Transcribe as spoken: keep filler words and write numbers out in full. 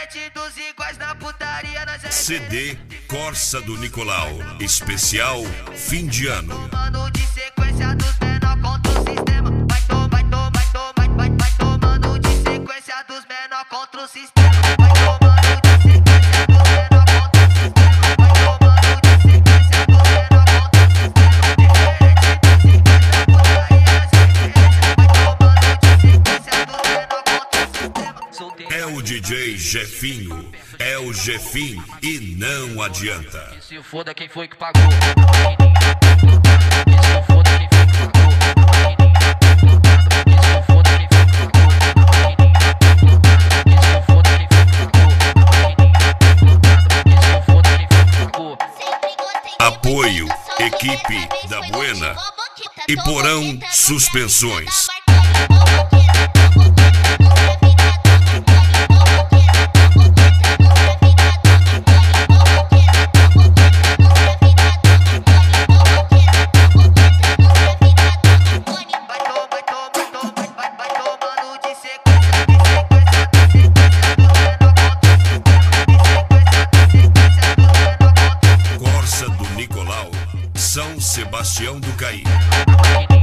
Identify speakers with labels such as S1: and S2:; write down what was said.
S1: diferente dos iguais na putaria, nós é
S2: C D Corsa do Nicolau, especial fim de ano.
S1: tomando de sequência dos menor contra o sistema. Vai tomar, vai tomar, vai tomar, vai, vai tomando de sequência dos menor contra o sistema. Vai tomando de sequência dos menor contra o sistema. Vai tomando de sequência dos menor contra o sistema. Diferente dos iguais na putaria, nós é diferente. Vai tomando de sequência dos menor contra o sistema.
S2: É o D J Jefinho, é o Jefim e não adianta.
S3: Que se foda quem foi que pagou. Que se foda quem foi que pagou. Que se foda quem foi que pagou. Que se foda quem foi que pagou. Que se foda quem foi que pagou.
S2: Apoio, equipe da Buena e Porão Suspensões. Corsa do Nicolau, São Sebastião do Caí.